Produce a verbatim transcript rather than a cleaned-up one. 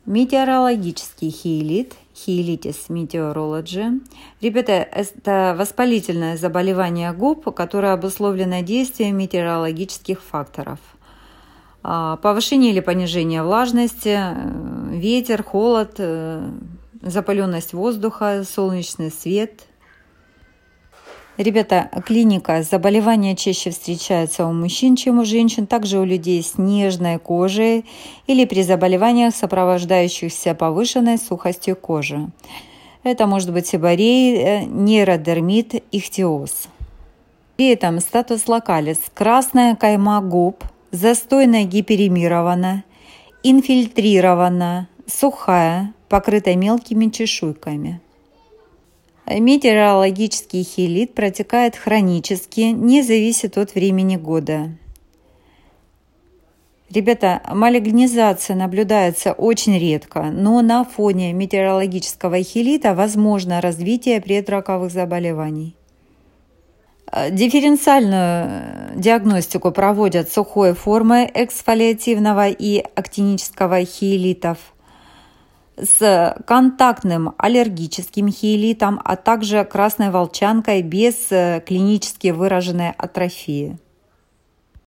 Метеорологический хиелит, хиелитис meteorology. Ребята, это воспалительное заболевание губ, которое обусловлено действием метеорологических факторов. Повышение или понижение влажности, ветер, холод, запаленность воздуха, солнечный свет. Ребята, клиника заболевания чаще встречается у мужчин, чем у женщин, также у людей с нежной кожей или при заболеваниях, сопровождающихся повышенной сухостью кожи. Это может быть себорей, нейродермит, ихтиоз. При этом статус локалис – красная кайма губ, застойно гиперемирована, инфильтрирована, сухая, покрыта мелкими чешуйками. Метеорологический хиелит протекает хронически, не зависит от времени года. Ребята, малигнизация наблюдается очень редко, но на фоне метеорологического хиелита возможно развитие предраковых заболеваний. Дифференциальную диагностику проводят сухой формой эксфолиативного и актинического хиелитов, с контактным аллергическим хиелитом, а также красной волчанкой без клинически выраженной атрофии.